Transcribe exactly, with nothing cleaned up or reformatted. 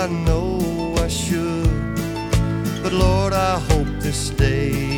I know I should. But Lord, I hope this day